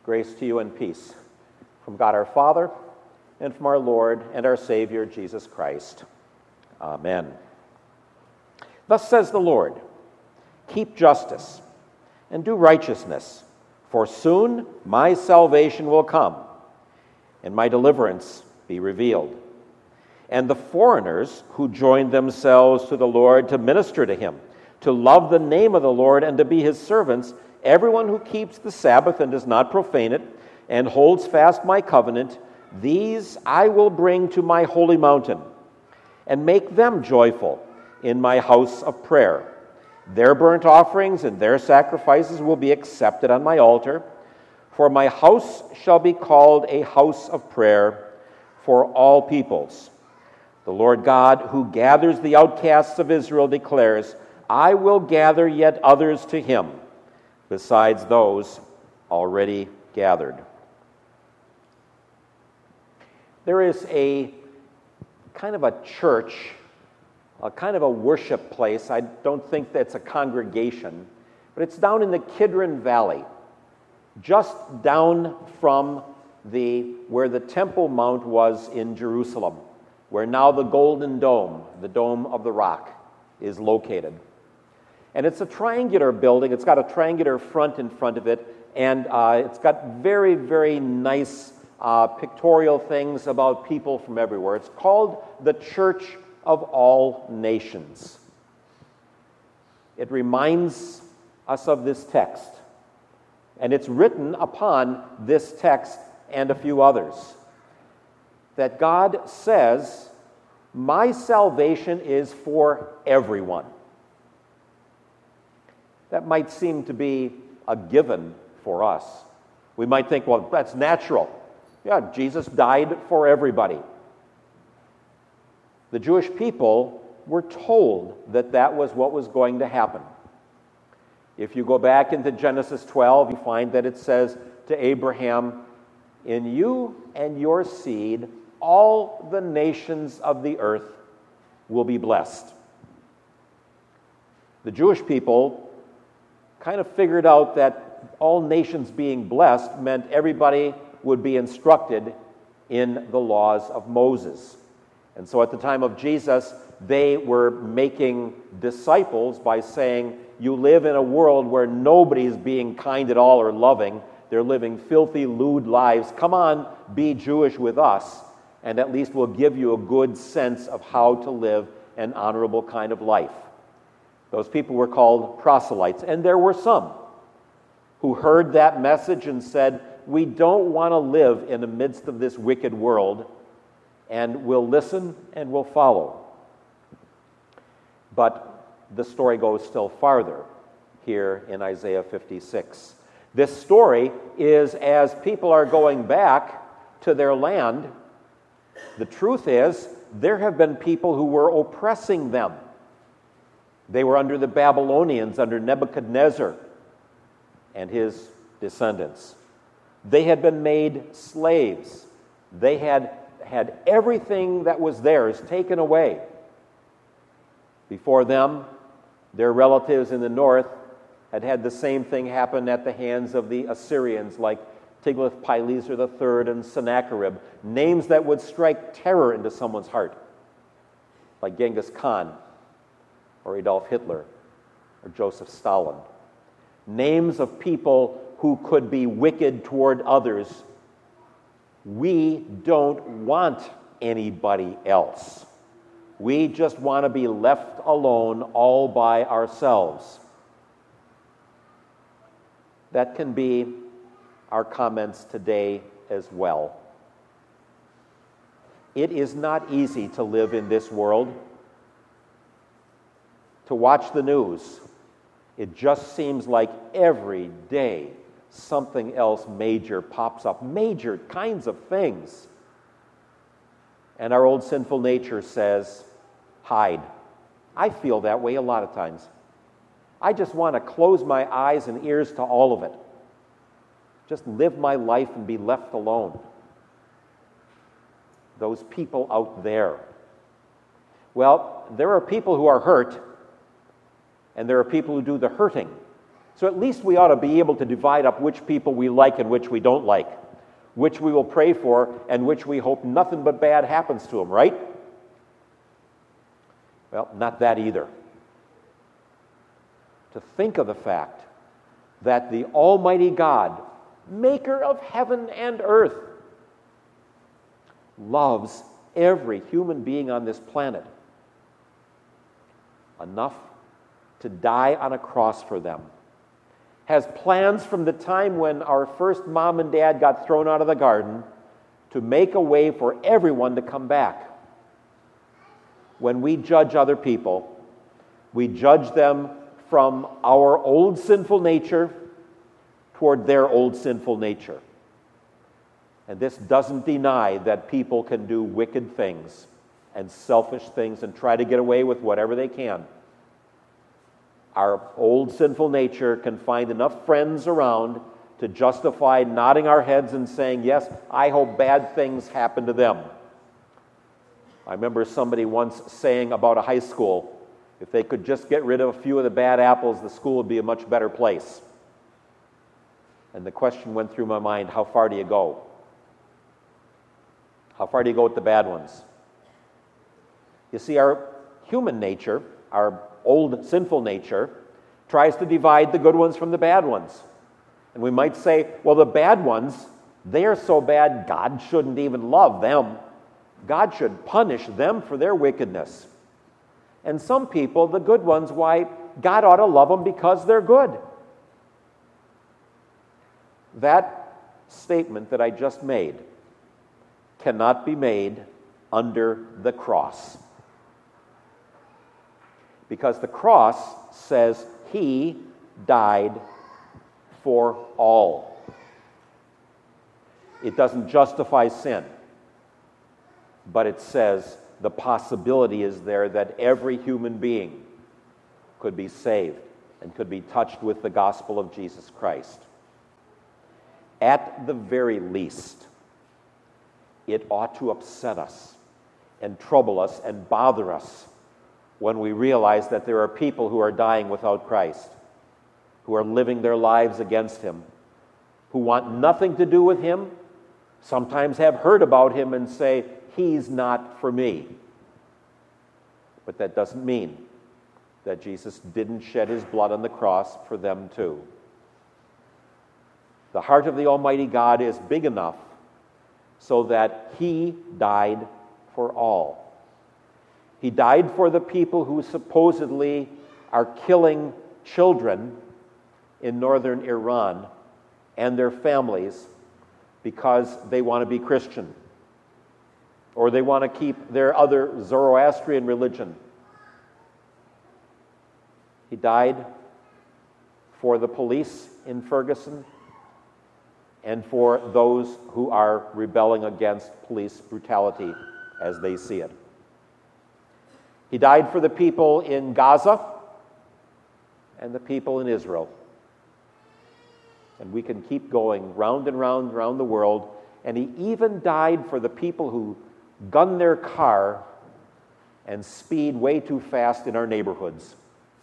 Grace to you and peace from God our Father and from our Lord and our Savior, Jesus Christ. Amen. Thus says the Lord, keep justice and do righteousness, for soon my salvation will come and my deliverance be revealed. And the foreigners who join themselves to the Lord to minister to him, to love the name of the Lord and to be his servants, everyone who keeps the Sabbath and does not profane it, and holds fast my covenant, these I will bring to my holy mountain, and make them joyful in my house of prayer. Their burnt offerings and their sacrifices will be accepted on my altar, for my house shall be called a house of prayer for all peoples. The Lord God, who gathers the outcasts of Israel, declares, I will gather yet others to him, besides those already gathered. There is a kind of a church, a kind of a worship place. I don't think that's a congregation, but it's down in the Kidron Valley, just down from where the Temple Mount was in Jerusalem, where now the Golden Dome, the Dome of the Rock, is located. And it's a triangular building. It's got a triangular front in front of it, and it's got very, very nice pictorial things about people from everywhere. It's called the Church of All Nations. It reminds us of this text, and it's written upon this text and a few others, that God says, my salvation is for everyone. That might seem to be a given for us. We might think, well, that's natural. Yeah, Jesus died for everybody. The Jewish people were told that that was what was going to happen. If you go back into Genesis 12, you find that it says to Abraham, in you and your seed, all the nations of the earth will be blessed. The Jewish people kind of figured out that all nations being blessed meant everybody would be instructed in the laws of Moses. And so at the time of Jesus, they were making disciples by saying, you live in a world where nobody's being kind at all or loving. They're living filthy, lewd lives. Come on, be Jewish with us, and at least we'll give you a good sense of how to live an honorable kind of life. Those people were called proselytes, and there were some who heard that message and said, we don't want to live in the midst of this wicked world, and we'll listen and we'll follow. But the story goes still farther here in Isaiah 56. This story is as people are going back to their land, the truth is there have been people who were oppressing them. They were under the Babylonians, under Nebuchadnezzar and his descendants. They had been made slaves. They had had everything that was theirs taken away. Before them, their relatives in the north had had the same thing happen at the hands of the Assyrians, like Tiglath-Pileser III and Sennacherib, names that would strike terror into someone's heart, like Genghis Khan or Adolf Hitler or Joseph Stalin. Names of people who could be wicked toward others. We don't want anybody else. We just want to be left alone all by ourselves. That can be our comments today as well. It is not easy to live in this world. To watch the news, it just seems like every day something else major pops up, major kinds of things. And our old sinful nature says, hide. I feel that way a lot of times. I just want to close my eyes and ears to all of it. Just live my life and be left alone. Those people out there. Well, there are people who are hurt, and there are people who do the hurting. So at least we ought to be able to divide up which people we like and which we don't like, which we will pray for and which we hope nothing but bad happens to them, right? Well, not that either. To think of the fact that the Almighty God, maker of heaven and earth, loves every human being on this planet enough to die on a cross for them, has plans from the time when our first mom and dad got thrown out of the garden to make a way for everyone to come back. When we judge other people, we judge them from our old sinful nature toward their old sinful nature. And this doesn't deny that people can do wicked things and selfish things and try to get away with whatever they can. Our old sinful nature can find enough friends around to justify nodding our heads and saying, yes, I hope bad things happen to them. I remember somebody once saying about a high school, if they could just get rid of a few of the bad apples, the school would be a much better place. And the question went through my mind, how far do you go? How far do you go with the bad ones? You see, our human nature, our old sinful nature, tries to divide the good ones from the bad ones. And we might say, well, the bad ones, they are so bad, God shouldn't even love them. God should punish them for their wickedness. And some people, the good ones, why, God ought to love them because they're good. That statement that I just made cannot be made under the cross. Because the cross says He died for all. It doesn't justify sin, but it says the possibility is there that every human being could be saved and could be touched with the gospel of Jesus Christ. At the very least, it ought to upset us and trouble us and bother us when we realize that there are people who are dying without Christ, who are living their lives against Him, who want nothing to do with Him, sometimes have heard about Him and say, He's not for me. But that doesn't mean that Jesus didn't shed His blood on the cross for them too. The heart of the Almighty God is big enough so that He died for all. He died for the people who supposedly are killing children in northern Iran and their families because they want to be Christian, or they want to keep their other Zoroastrian religion. He died for the police in Ferguson and for those who are rebelling against police brutality as they see it. He died for the people in Gaza and the people in Israel. And we can keep going round and round around the world. And He even died for the people who gun their car and speed way too fast in our neighborhoods,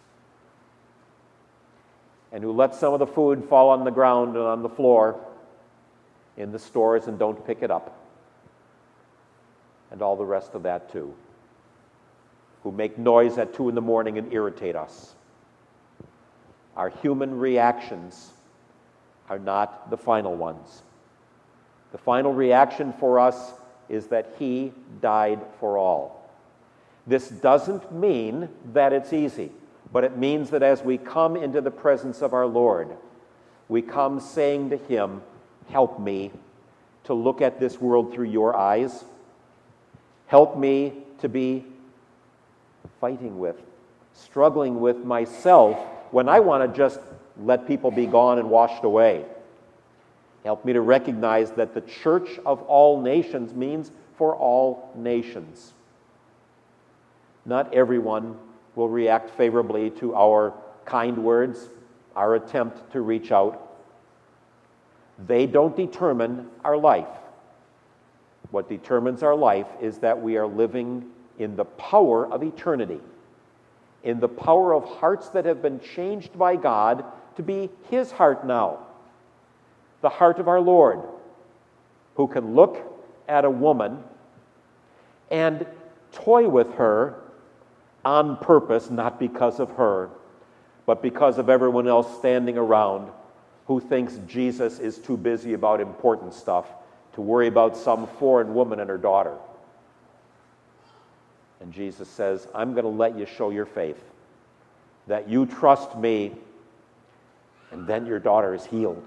and who let some of the food fall on the ground and on the floor in the stores and don't pick it up, and all the rest of that too, who make noise at 2 a.m. and irritate us. Our human reactions are not the final ones. The final reaction for us is that He died for all. This doesn't mean that it's easy, but it means that as we come into the presence of our Lord, we come saying to Him, help me to look at this world through Your eyes. Help me to be fighting with, struggling with myself when I want to just let people be gone and washed away. Help me to recognize that the church of all nations means for all nations. Not everyone will react favorably to our kind words, our attempt to reach out. They don't determine our life. What determines our life is that we are living in the power of eternity, in the power of hearts that have been changed by God to be his heart now, the heart of our Lord, who can look at a woman and toy with her on purpose, not because of her, but because of everyone else standing around who thinks Jesus is too busy about important stuff to worry about some foreign woman and her daughter. And Jesus says, I'm going to let you show your faith, that you trust me, and then your daughter is healed.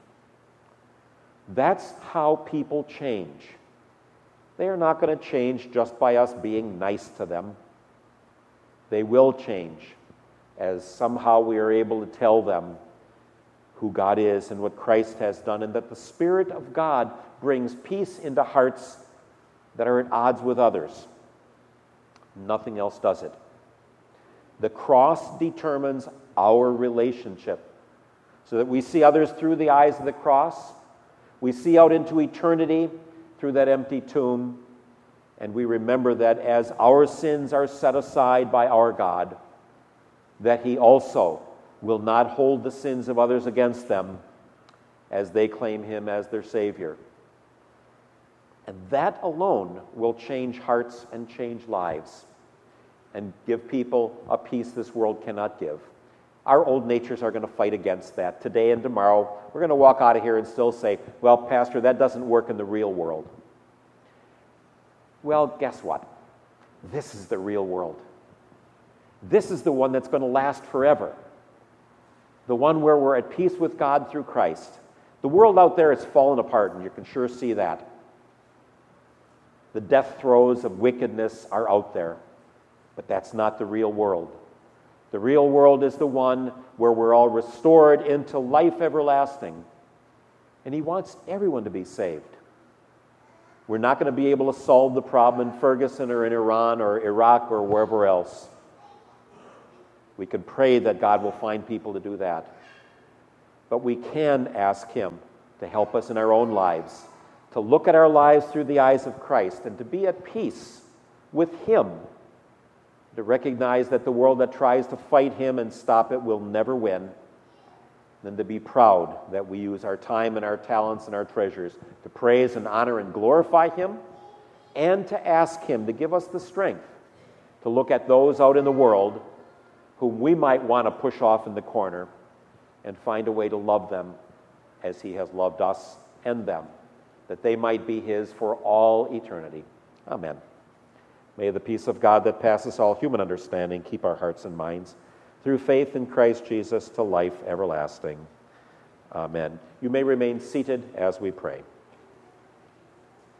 That's how people change. They are not going to change just by us being nice to them. They will change as somehow we are able to tell them who God is and what Christ has done, and that the Spirit of God brings peace into hearts that are at odds with others. Nothing else does it. The cross determines our relationship, so that we see others through the eyes of the cross. We see out into eternity through that empty tomb, and we remember that as our sins are set aside by our God, that he also will not hold the sins of others against them as they claim him as their Savior. And that alone will change hearts and change lives and give people a peace this world cannot give. Our old natures are going to fight against that. Today and tomorrow, we're going to walk out of here and still say, well, Pastor, that doesn't work in the real world. Well, guess what? This is the real world. This is the one that's going to last forever. The one where we're at peace with God through Christ. The world out there is falling apart, and you can sure see that. The death throes of wickedness are out there, but that's not the real world. The real world is the one where we're all restored into life everlasting. And he wants everyone to be saved. We're not going to be able to solve the problem in Ferguson or in Iran or Iraq or wherever else. We could pray that God will find people to do that. But we can ask him to help us in our own lives, to look at our lives through the eyes of Christ and to be at peace with him, to recognize that the world that tries to fight him and stop it will never win, and to be proud that we use our time and our talents and our treasures to praise and honor and glorify him, and to ask him to give us the strength to look at those out in the world whom we might want to push off in the corner and find a way to love them as he has loved us and them, that they might be his for all eternity. Amen. May the peace of God that passes all human understanding keep our hearts and minds through faith in Christ Jesus to life everlasting. Amen. You may remain seated as we pray.